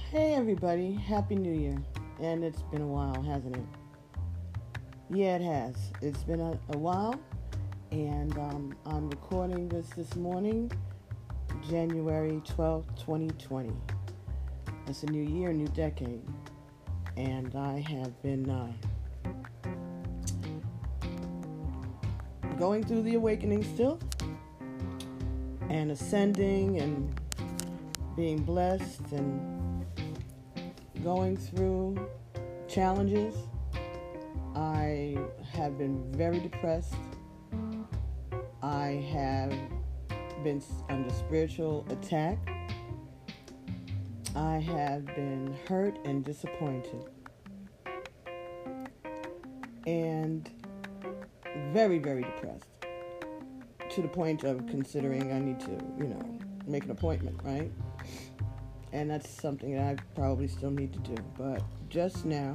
Hey everybody, Happy New Year. And it's been a while, hasn't it? Yeah, it has. It's been a while, and I'm recording this morning, January 12th, 2020. It's a new year, new decade. And I have been going through the awakening still, and ascending, and being blessed, and going through challenges. I have been very depressed. I have been under spiritual attack. I have been hurt and disappointed. And very, very depressed. To the point of considering I need to, make an appointment, right? And that's something that I probably still need to do. But just now,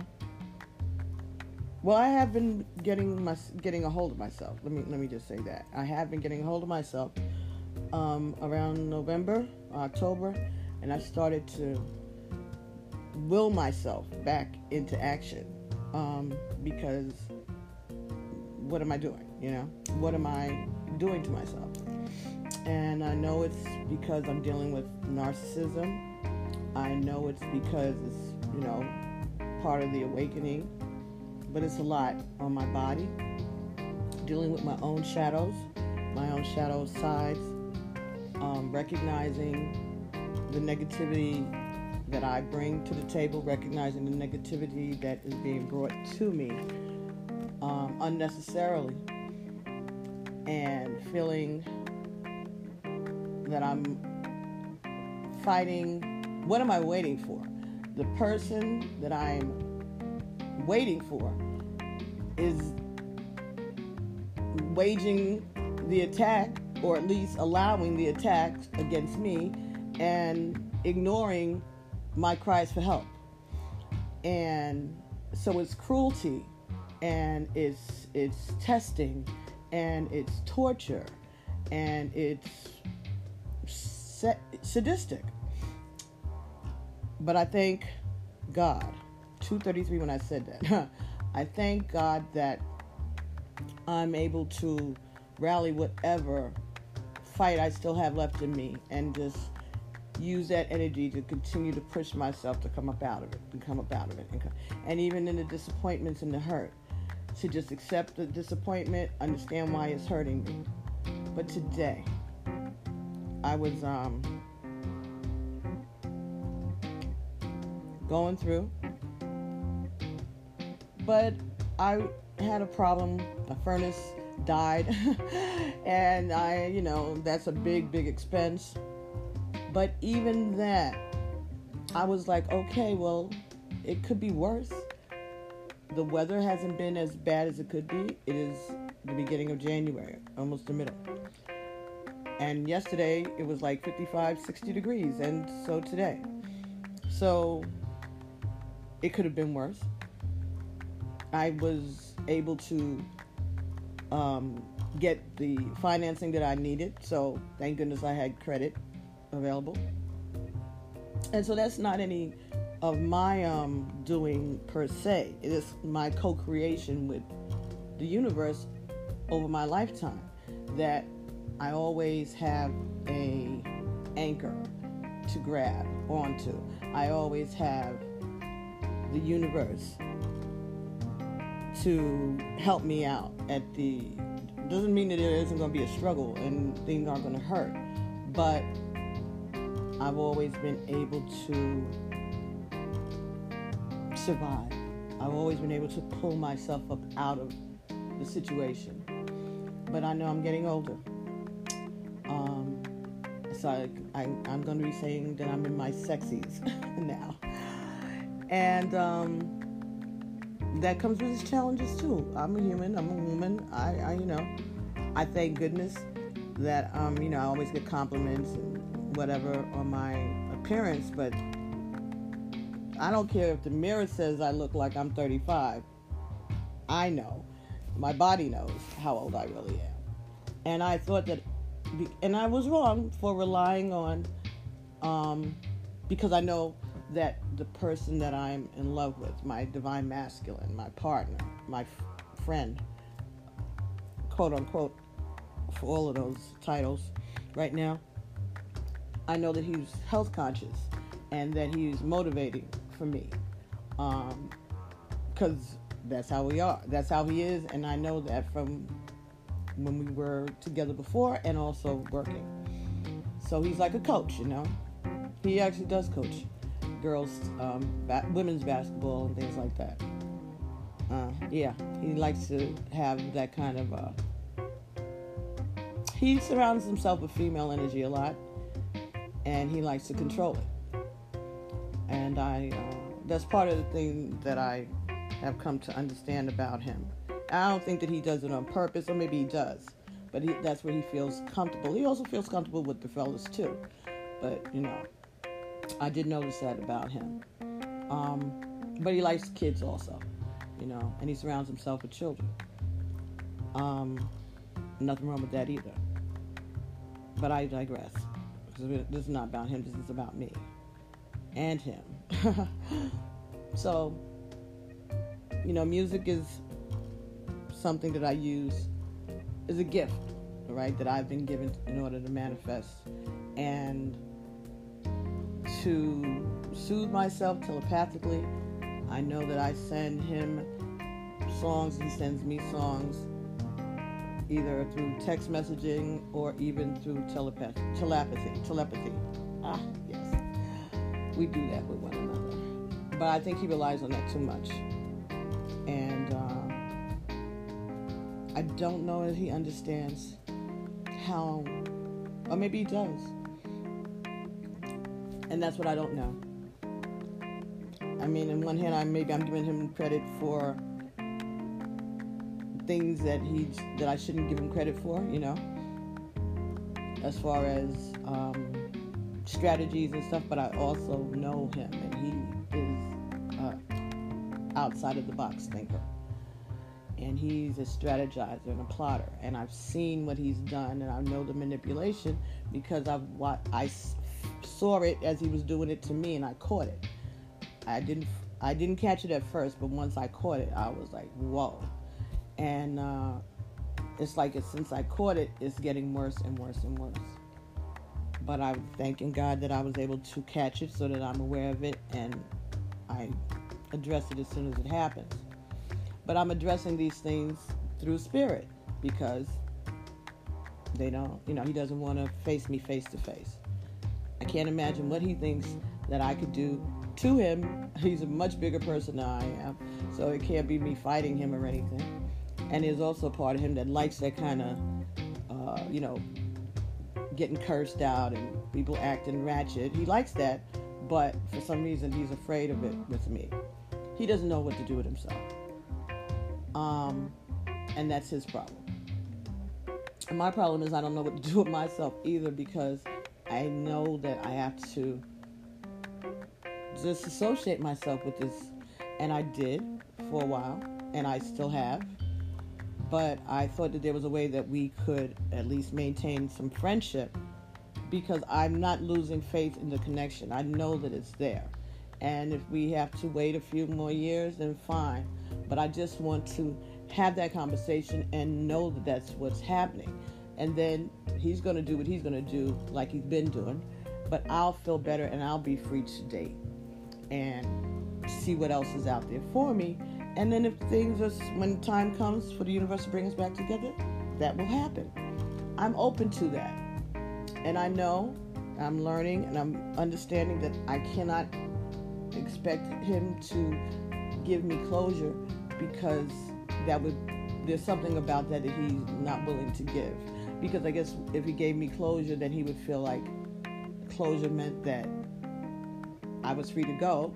I have been getting a hold of myself. Let me just say that I have been getting a hold of myself around November, October, and I started to will myself back into action because what am I doing? What am I doing to myself? And I know it's because I'm dealing with narcissism. I know it's because it's, part of the awakening, but it's a lot on my body, dealing with my own shadows, my own shadow sides, recognizing the negativity that I bring to the table, recognizing the negativity that is being brought to me unnecessarily, and feeling that I'm fighting. What am I waiting for? The person that I'm waiting for is waging the attack, or at least allowing the attack against me, and ignoring my cries for help. And so it's cruelty, and it's testing, and it's torture, and it's sadistic. But I thank God, 2:33 when I said that, I thank God that I'm able to rally whatever fight I still have left in me, and just use that energy to continue to push myself to come up out of it, and even in the disappointments and the hurt, to just accept the disappointment, understand why it's hurting me. But today, I was going through, but I had a problem. My furnace died, and that's a big expense. But even that, I was like, okay, well, it could be worse. The weather hasn't been as bad as it could be. It is the beginning of January, almost the middle. And yesterday, it was like 55, 60 degrees, and so today. So it could have been worse. I was able to get the financing that I needed, so thank goodness I had credit available. And so that's not any of my doing per se. It is my co-creation with the universe over my lifetime, that I always have a anchor to grab onto. I always have the universe to help me out doesn't mean that there isn't going to be a struggle and things aren't going to hurt, but I've always been able to survive. I've always been able to pull myself up out of the situation. But I know I'm getting older. So I'm going to be saying that I'm in my sexies now. And that comes with its challenges too. I'm a human. I'm a woman. I thank goodness that I always get compliments and whatever on my appearance, but I don't care if the mirror says I look like I'm 35. I know. My body knows how old I really am. And I thought that, and I was wrong for relying on, because I know that the person that I'm in love with, my divine masculine, my partner, my friend, quote unquote, for all of those titles right now, I know that he's health conscious and that he's motivating for me. Because that's how we are. That's how he is. And I know that from when we were together before and also working. So he's like a coach, you know. He actually does coach girls, women's basketball and things like that. Yeah, he likes to have that kind of... he surrounds himself with female energy a lot, and he likes to control it. And that's part of the thing that I have come to understand about him. I don't think that he does it on purpose, or maybe he does, but that's where he feels comfortable. He also feels comfortable with the fellas too, but you know, I did notice that about him. But he likes kids also, you know, and he surrounds himself with children. Nothing wrong with that either. But I digress. This is not about him. This is about me and him. So, you know, music is something that I use as a gift, right, that I've been given in order to manifest and to soothe myself telepathically. I know that I send him songs, he sends me songs, either through text messaging or even through telepathy. Yes. We do that with one another. But I think he relies on that too much. And I don't know if he understands how, or maybe he does. And that's what I don't know. I mean, on one hand, I'm giving him credit for things that I shouldn't give him credit for, you know, as far as strategies and stuff, but I also know him, and he is outside of the box thinker, and he's a strategizer and a plotter, and I've seen what he's done, and I know the manipulation because I saw it as he was doing it to me, and I caught it. I didn't catch it at first, but once I caught it, I was like, whoa. And it's like since I caught it, it's getting worse and worse and worse. But I'm thanking God that I was able to catch it so that I'm aware of it and I address it as soon as it happens. But I'm addressing these things through spirit because they don't, you know, he doesn't want to face me face to face. I can't imagine what he thinks that I could do to him. He's a much bigger person than I am, so it can't be me fighting him or anything. And there's also a part of him that likes that kind of, you know, getting cursed out and people acting ratchet. He likes that, but for some reason he's afraid of it with me. He doesn't know what to do with himself. And that's his problem. And my problem is I don't know what to do with myself either, because I know that I have to disassociate myself with this. And I did for a while, and I still have. But I thought that there was a way that we could at least maintain some friendship, because I'm not losing faith in the connection. I know that it's there. And if we have to wait a few more years, then fine. But I just want to have that conversation and know that that's what's happening. And then he's going to do what he's going to do like he's been doing. But I'll feel better and I'll be free to date and see what else is out there for me. And then if when time comes for the universe to bring us back together, that will happen. I'm open to that. And I know, I'm learning and I'm understanding that I cannot expect him to give me closure, because there's something about that he's not willing to give. Because I guess if he gave me closure, then he would feel like closure meant that I was free to go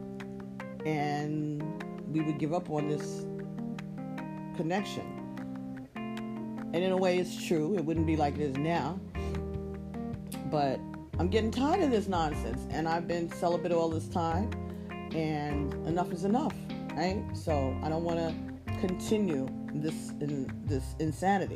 and we would give up on this connection. And in a way it's true. It wouldn't be like it is now. But I'm getting tired of this nonsense, and I've been celibate all this time, and enough is enough, right? So I don't want to continue this insanity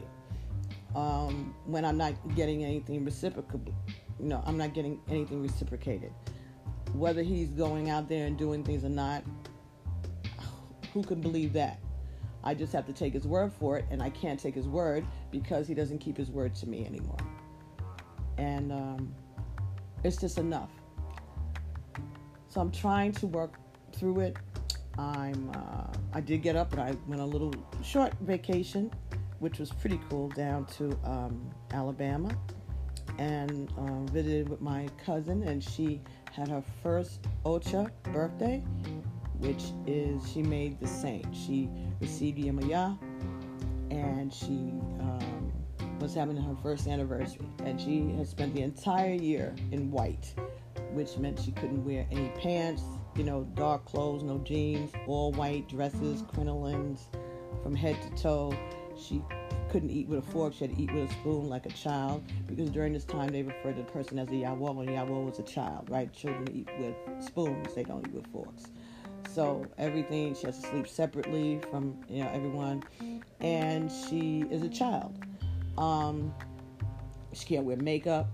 when I'm not getting anything reciprocal. I'm not getting anything reciprocated. Whether he's going out there and doing things or not, who can believe that? I just have to take his word for it, and I can't take his word because he doesn't keep his word to me anymore. And it's just enough. So I'm trying to work through it. I did get up and I went on a little short vacation, which was pretty cool, down to Alabama, and visited with my cousin, and she had her first Ocha birthday, which is, she made the saint. She received Yemaya, and she was having her first anniversary, and she had spent the entire year in white, which meant she couldn't wear any pants, dark clothes, no jeans, all white dresses, crinolines from head to toe. She couldn't eat with a fork. She had to eat with a spoon like a child, because during this time they referred to the person as a Yawo, and Yawo was a child, right? Children eat with spoons. They don't eat with forks. So everything, she has to sleep separately from everyone, and she is a child. She can't wear makeup,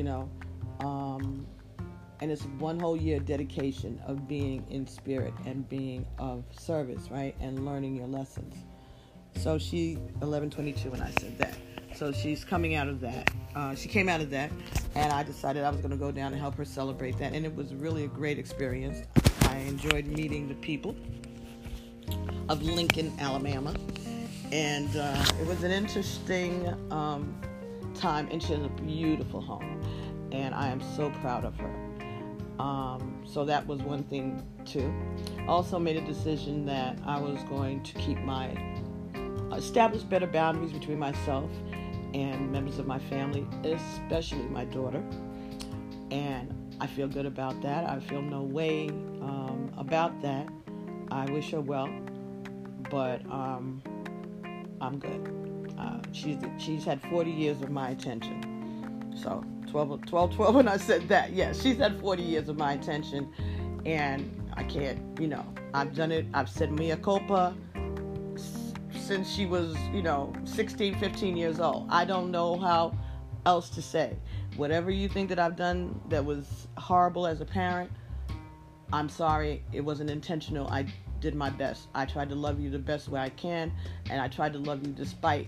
and it's one whole year dedication of being in spirit and being of service, right? And learning your lessons. So she 11/22 when I said that. So she's coming out of that. She came out of that, and I decided I was going to go down and help her celebrate that. And it was really a great experience. I enjoyed meeting the people of Lincoln, Alabama. And it was an interesting time. And she has a beautiful home. And I am so proud of her. So that was one thing, too. Also made a decision that I was going to establish better boundaries between myself and members of my family, especially my daughter. And I feel good about that. I feel no way about that. I wish her well, but I'm good. She's had 40 years of my attention. So 12 when I said that. Yes, she's had 40 years of my attention, and I can't, I've done it. I've said mea culpa since she was, 16, 15 years old. I don't know how else to say. Whatever you think that I've done that was horrible as a parent, I'm sorry. It wasn't intentional. I did my best. I tried to love you the best way I can, and I tried to love you despite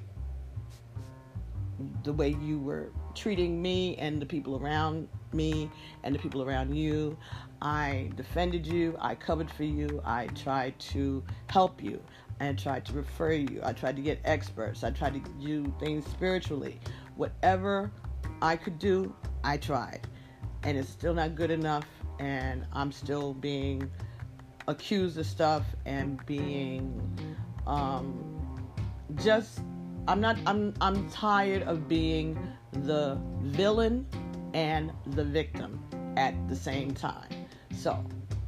the way you were treating me and the people around me and the people around you. I defended you. I covered for you. I tried to help you and tried to refer you. I tried to get experts. I tried to do things spiritually. Whatever I could do, I tried. And it's still not good enough, and I'm still being accused of stuff and being I'm tired of being the villain and the victim at the same time. So,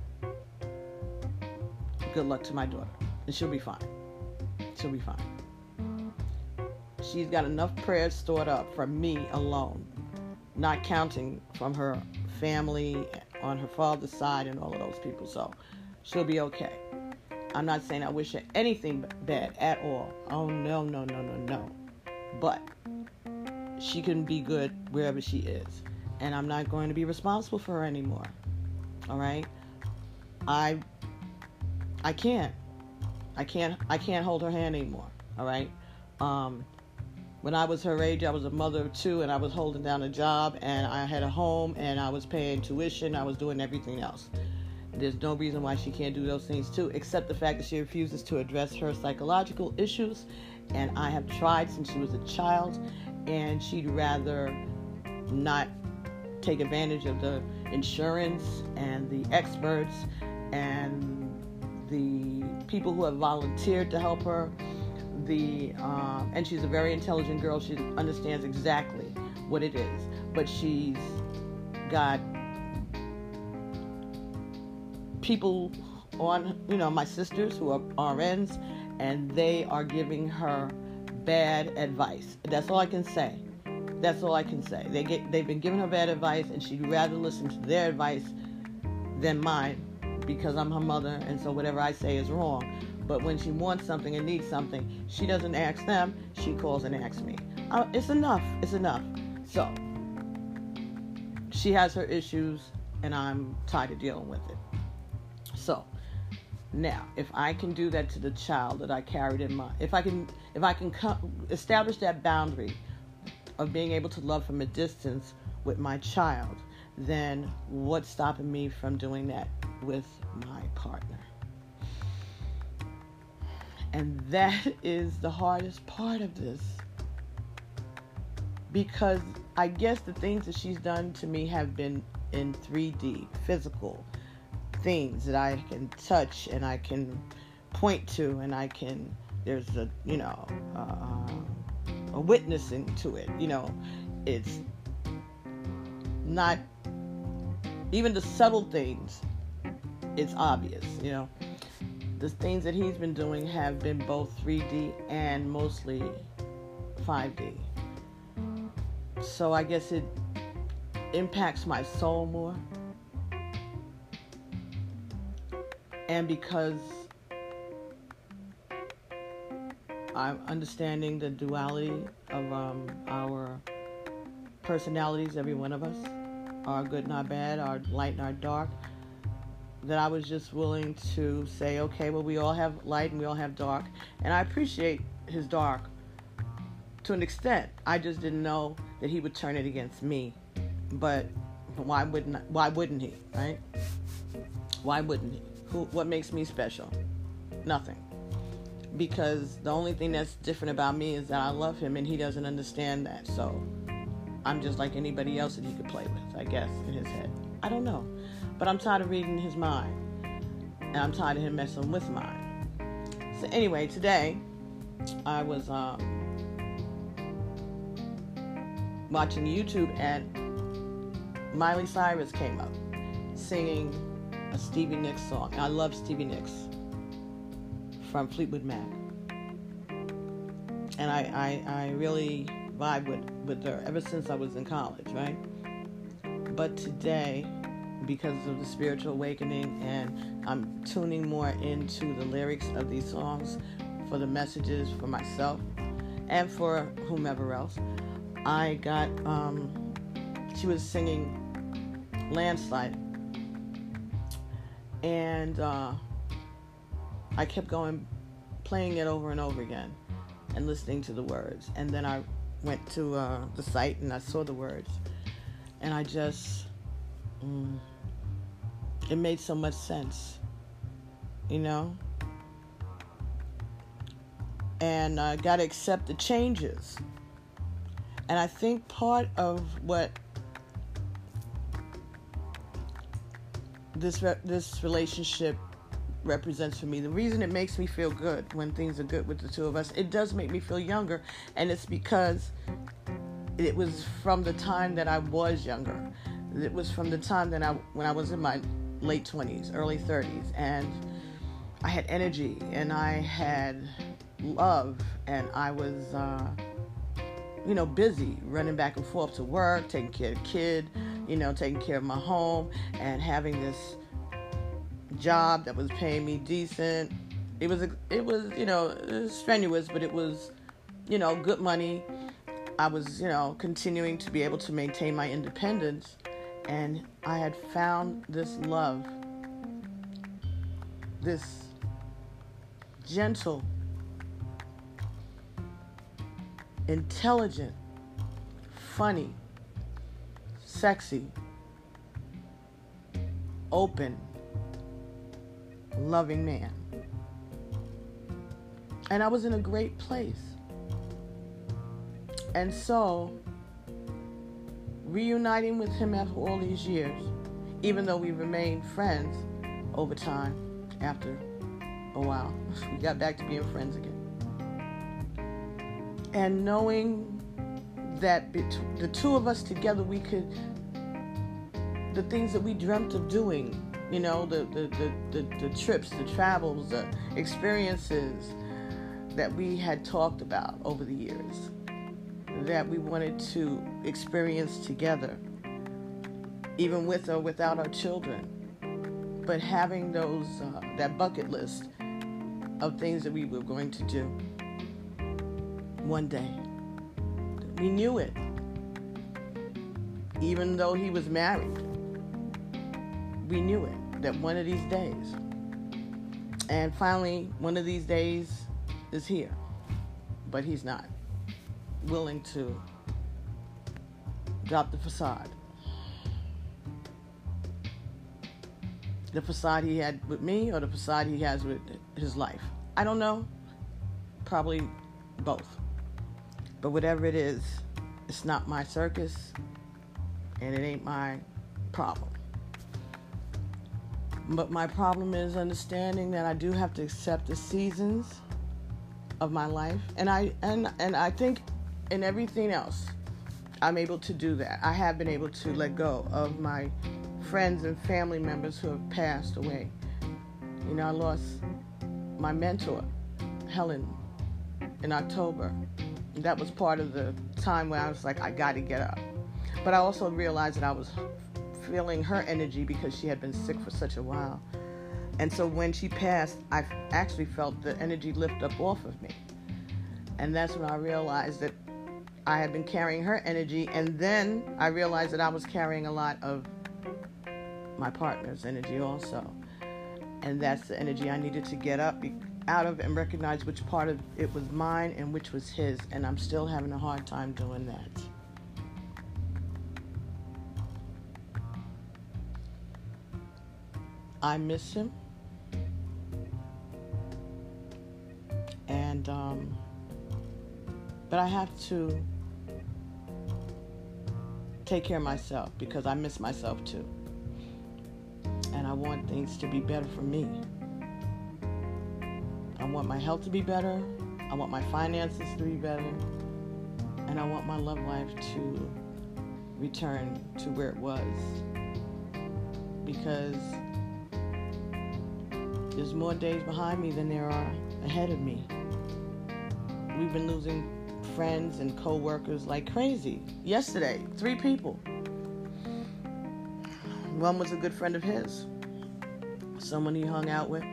good luck to my daughter. And she'll be fine. She'll be fine. She's got enough prayers stored up from me alone, not counting from her family on her father's side and all of those people. So, she'll be okay. I'm not saying I wish her anything bad at all. Oh, no. But she can be good wherever she is. And I'm not going to be responsible for her anymore. All right? I can't hold her hand anymore. All right? When I was her age, I was a mother of two, and I was holding down a job, and I had a home, and I was paying tuition. I was doing everything else. There's no reason why she can't do those things too, except the fact that she refuses to address her psychological issues. And I have tried since she was a child, and she'd rather not take advantage of the insurance and the experts and the people who have volunteered to help her. And she's a very intelligent girl. She understands exactly what it is, but she's got people on, my sisters who are RNs, and they are giving her bad advice. That's all I can say. They've been giving her bad advice, and she'd rather listen to their advice than mine, because I'm her mother, and so whatever I say is wrong. But when she wants something and needs something, she doesn't ask them, she calls and asks me. It's enough. So, she has her issues. and I'm tired of dealing with it. So now, if I can do that to the child that I carried in my, if I can establish that boundary of being able to love from a distance with my child, then what's stopping me from doing that with my partner? And that is the hardest part of this, because I guess the things that she's done to me have been in 3D, physical things that I can touch and I can point to, and I can, there's a, a witnessing to it. It's not, even the subtle things, it's obvious. The things that he's been doing have been both 3D and mostly 5D. So I guess it impacts my soul more. And because I'm understanding the duality of our personalities, every one of us, our good and our bad, our light and our dark, that I was just willing to say, okay, well, we all have light and we all have dark. And I appreciate his dark to an extent. I just didn't know that he would turn it against me. But why wouldn't he, right? Why wouldn't he? What makes me special? Nothing. Because the only thing that's different about me is that I love him, and he doesn't understand that. So I'm just like anybody else that he could play with, I guess, in his head. I don't know. But I'm tired of reading his mind. And I'm tired of him messing with mine. So anyway, today I was watching YouTube, and Miley Cyrus came up singing a Stevie Nicks song. I love Stevie Nicks from Fleetwood Mac. And I really vibe with her ever since I was in college, right? But today, because of the spiritual awakening, and I'm tuning more into the lyrics of these songs for the messages for myself and for whomever else, I got, she was singing Landslide, and I kept playing it over and over again and listening to the words. And then I went to the site and I saw the words, and I just, it made so much sense, and I got to accept the changes. And I think part of what this relationship represents for me, the reason it makes me feel good when things are good with the two of us, it does make me feel younger, and it's because it was from the time that I was younger. It was from the time that when I was in my late 20s, early 30s, and I had energy, and I had love, and I was busy running back and forth to work, taking care of the kid, taking care of my home, and having this job that was paying me decent. It was strenuous, but it was, good money. I was, continuing to be able to maintain my independence, and I had found this love, this gentle, intelligent, funny, sexy, open, loving man. And I was in a great place. And so, reuniting with him after all these years, even though we remained friends over time, after a while, we got back to being friends again. And knowing that the two of us together, we could, the things that we dreamt of doing, the trips, the travels, the experiences that we had talked about over the years, that we wanted to experience together, even with or without our children. But having those, that bucket list of things that we were going to do one day. We knew it. Even though he was married, we knew it, that one of these days, and finally one of these days is here, but he's not willing to drop the facade. The facade he had with me or the facade he has with his life. I don't know. Probably both. But whatever it is, it's not my circus and it ain't my problem. But my problem is understanding that I do have to accept the seasons of my life. And I think in everything else, I'm able to do that. I have been able to let go of my friends and family members who have passed away. You know, I lost my mentor, Helen, in October. That was part of the time where I was like, I got to get up. But I also realized that I was feeling her energy because she had been sick for such a while. And so when she passed, I actually felt the energy lift up off of me. And that's when I realized that I had been carrying her energy, and then I realized that I was carrying a lot of my partner's energy also. And that's the energy I needed to get up out of and recognize which part of it was mine and which was his. And I'm still having a hard time doing that. I miss him. And, but I have to take care of myself because I miss myself too. And I want things to be better for me. I want my health to be better. I want my finances to be better. And I want my love life to return to where it was. Because there's more days behind me than there are ahead of me. We've been losing friends and co-workers like crazy. Yesterday, 3 people. One was a good friend of his, someone he hung out with.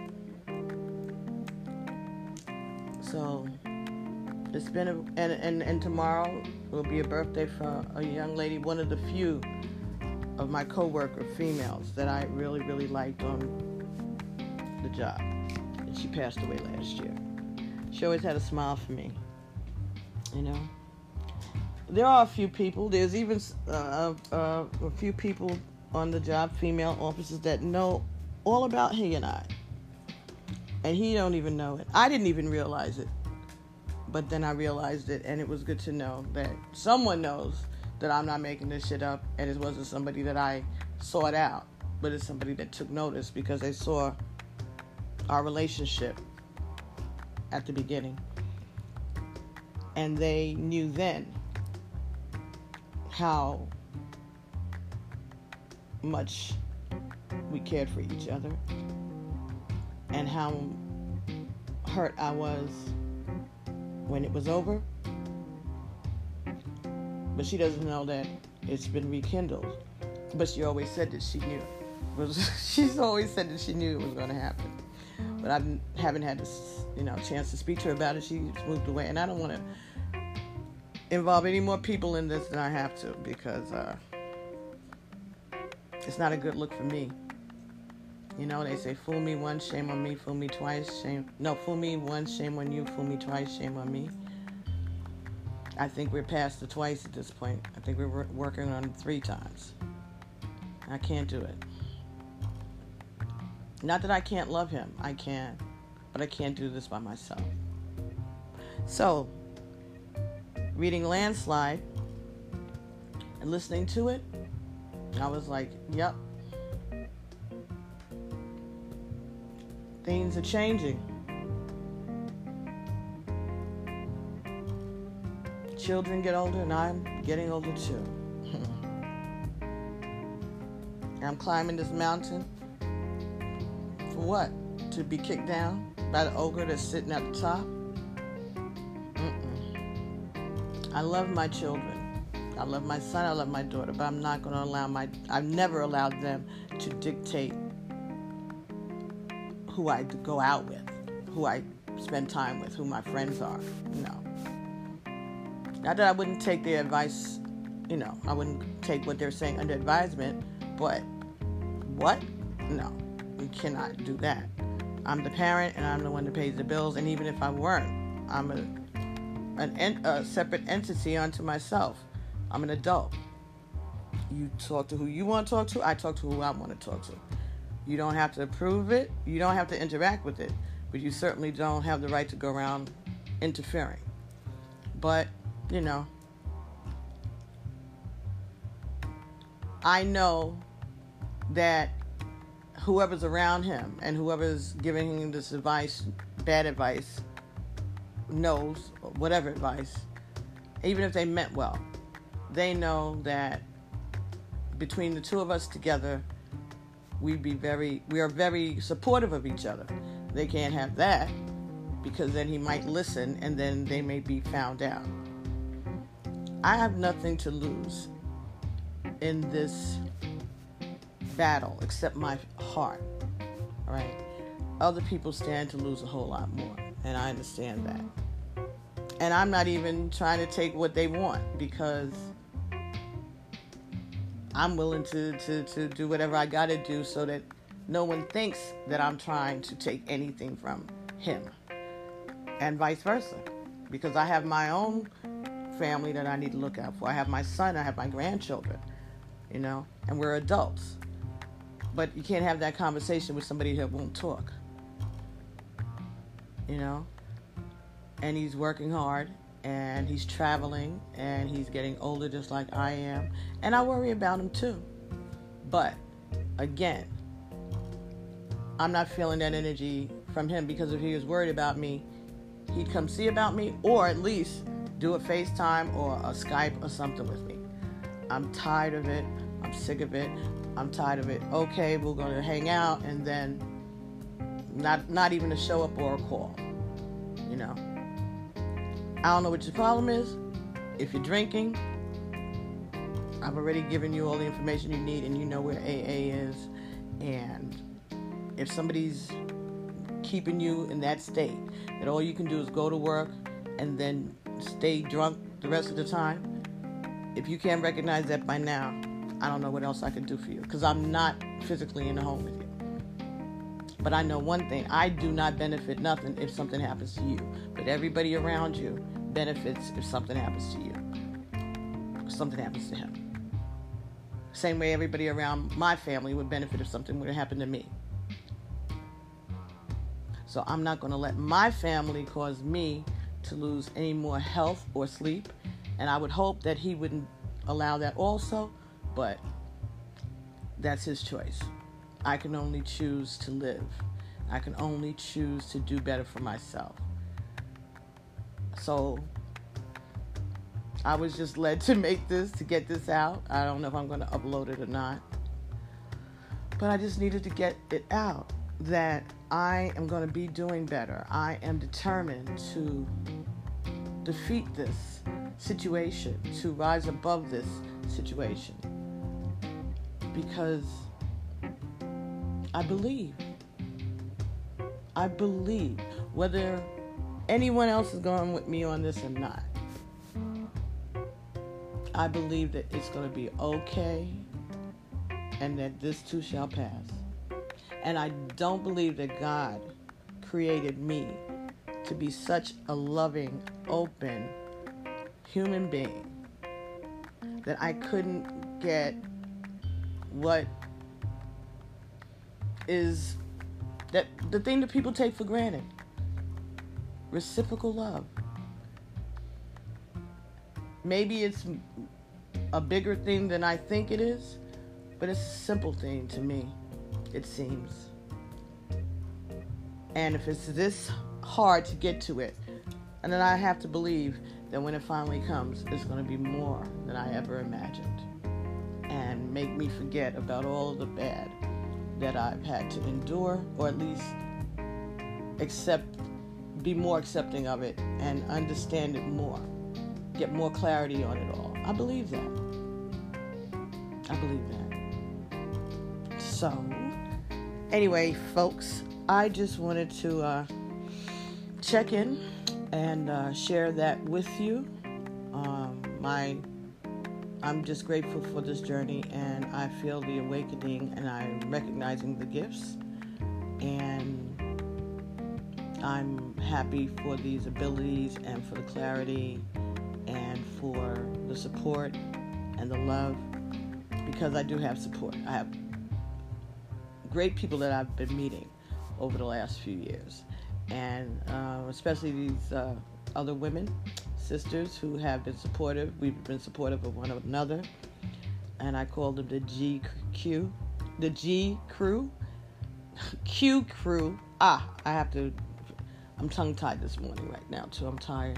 So it's been and tomorrow will be a birthday for a young lady, one of the few of my co-worker females that I really, really liked on the job. And she passed away last year. She always had a smile for me, you know. There are a few people. There's even a few people on the job, female officers, that know all about he and I. And he don't even know it. I didn't even realize it. But then I realized it, and it was good to know that someone knows that I'm not making this shit up, and it wasn't somebody that I sought out, but it's somebody that took notice because they saw our relationship at the beginning. And they knew then how much we cared for each other and how hurt I was when it was over. But she doesn't know that it's been rekindled. But she always said that she knew. She's always said that she knew it was going to happen. But I haven't had this, chance to speak to her about it. She's moved away, and I don't want to involve any more people in this than I have to, because it's not a good look for me. They say, fool me once, shame on me, fool me twice, fool me once, shame on you, fool me twice, shame on me. I think we're past the twice at this point. I think we're working on 3 times. I can't do it. Not that I can't love him, I can, but I can't do this by myself. So, reading Landslide and listening to it, I was like, yep. Things are changing. Children get older, and I'm getting older too. I'm climbing this mountain. For what? To be kicked down by the ogre that's sitting at the top? I love my children. I love my son, I love my daughter, but I'm not going to I've never allowed them to dictate who I go out with, who I spend time with, who my friends are. No. Not that I wouldn't take their advice, I wouldn't take what they're saying under advisement, but what? No, you cannot do that. I'm the parent, and I'm the one that pays the bills. And even if I weren't, I'm a separate entity unto myself. I'm an adult. You talk to who you want to talk to. I talk to who I want to talk to. You don't have to approve it. You don't have to interact with it. But you certainly don't have the right to go around interfering. But, I know that whoever's around him and whoever's giving him this advice, bad advice, knows, whatever advice, even if they meant well, they know that between the two of us together, we are very supportive of each other. They can't have that, because then he might listen and then they may be found out. I have nothing to lose in this battle except my heart. All right? Other people stand to lose a whole lot more, and I understand that. And I'm not even trying to take what they want, because I'm willing to do whatever I got to do so that no one thinks that I'm trying to take anything from him, and vice versa, because I have my own family that I need to look out for. I have my son, I have my grandchildren, and we're adults. But you can't have that conversation with somebody that won't talk, and he's working hard, and he's traveling, and he's getting older just like I am, and I worry about him too. But again, I'm not feeling that energy from him, because if he was worried about me, he'd come see about me, or at least do a FaceTime or a Skype or something with me. I'm tired of it. I'm sick of it. I'm tired of it. Okay, we're going to hang out, and then not even a show up or a call. I don't know what your problem is. If you're drinking, I've already given you all the information you need, and you know where AA is. And if somebody's keeping you in that state, that all you can do is go to work and then stay drunk the rest of the time, if you can't recognize that by now, I don't know what else I can do for you, because I'm not physically in the home with you. But I know one thing: I do not benefit nothing if something happens to you. But everybody around you benefits if something happens to you. If something happens to him. Same way everybody around my family would benefit if something were to happen to me. So I'm not going to let my family cause me to lose any more health or sleep. And I would hope that he wouldn't allow that also. But that's his choice. I can only choose to live. I can only choose to do better for myself. So I was just led to get this out. I don't know if I'm going to upload it or not. But I just needed to get it out that I am going to be doing better. I am determined to defeat this situation, to rise above this situation. Because I believe, whether anyone else is going with me on this or not, I believe that it's going to be okay, and that this too shall pass. And I don't believe that God created me to be such a loving, open human being that I couldn't get what is that the thing that people take for granted: reciprocal love. Maybe it's a bigger thing than I think it is, but it's a simple thing to me, it seems. And if it's this hard to get to it, and then I have to believe that when it finally comes, it's going to be more than I ever imagined, and make me forget about all of the bad that I've had to endure, or at least be more accepting of it and understand it more, get more clarity on it all. I believe that. So, anyway, folks, I just wanted to check in and share that with you. My I'm just grateful for this journey, and I feel the awakening, and I'm recognizing the gifts, and I'm happy for these abilities and for the clarity and for the support and the love, because I do have support. I have great people that I've been meeting over the last few years, and especially these other women, sisters who have been supportive. We've been supportive of one another, and I call them the G crew, Q crew. I'm tongue-tied this morning right now, too. I'm tired.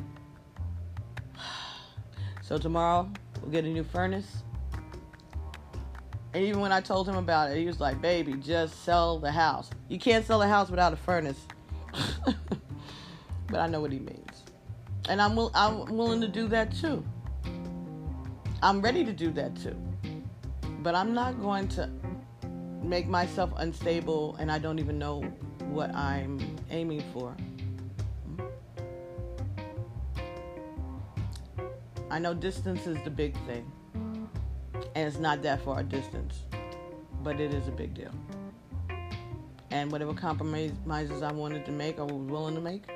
So tomorrow, we'll get a new furnace. And even when I told him about it, he was like, baby, just sell the house. You can't sell a house without a furnace. But I know what he means. And I'm willing to do that too. I'm ready to do that too. But I'm not going to make myself unstable, and I don't even know what I'm aiming for. I know distance is the big thing. And it's not that far a distance. But it is a big deal. And whatever compromises I wanted to make or was willing to make,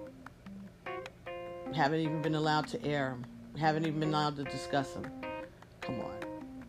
haven't even been allowed to air them. Haven't even been allowed to discuss them. Come on.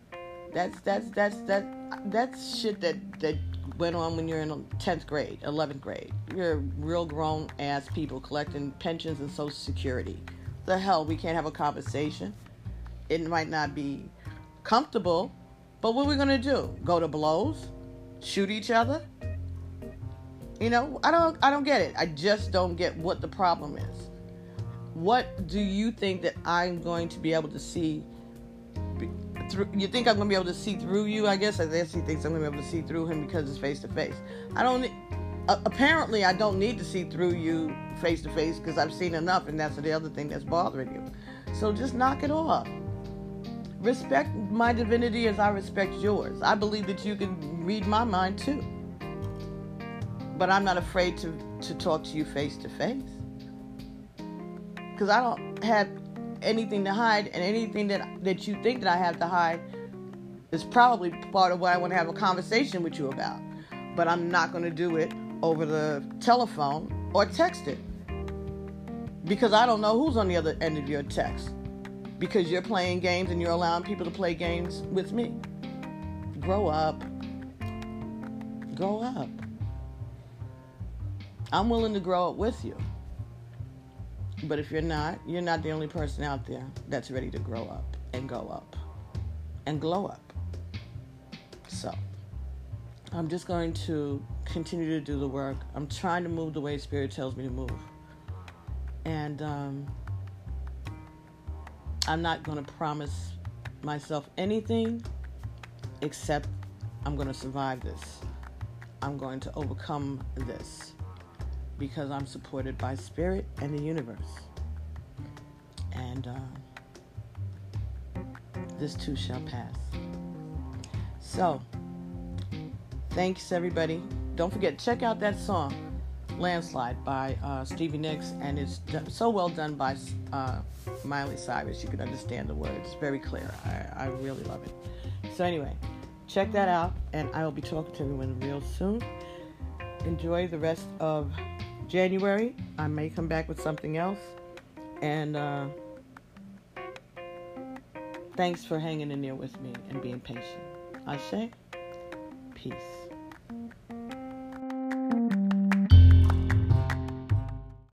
That's shit that went on when you're in 10th grade, 11th grade. You're real grown ass people collecting pensions and Social Security. The hell, we can't have a conversation. It might not be comfortable, but what are we gonna do? Go to blows? Shoot each other? You know, I don't get it. I just don't get what the problem is. What do you think that I'm going to be able to see through? You think I'm going to be able to see through you? I guess he thinks I'm going to be able to see through him because it's face to face. Apparently I don't need to see through you face to face, because I've seen enough, and that's the other thing that's bothering you. So just knock it off. Respect my divinity as I respect yours. I believe that you can read my mind too. But I'm not afraid to talk to you face to face. Because I don't have anything to hide, and anything that you think that I have to hide is probably part of what I want to have a conversation with you about. But I'm not going to do it over the telephone or text it. Because I don't know who's on the other end of your text. Because you're playing games and you're allowing people to play games with me. Grow up. Grow up. I'm willing to grow up with you. But if you're not the only person out there that's ready to grow up and go up and glow up. So, I'm just going to continue to do the work. I'm trying to move the way Spirit tells me to move. And I'm not going to promise myself anything except I'm going to survive this. I'm going to overcome this. Because I'm supported by Spirit and the universe. And this too shall pass. So, thanks everybody. Don't forget, check out that song, Landslide, by Stevie Nicks. And it's so well done by Miley Cyrus. You can understand the words. It's very clear. I really love it. So anyway, check that out. And I will be talking to everyone real soon. Enjoy the rest of January. I may come back with something else. And thanks for hanging in there with me and being patient. Ashe, peace.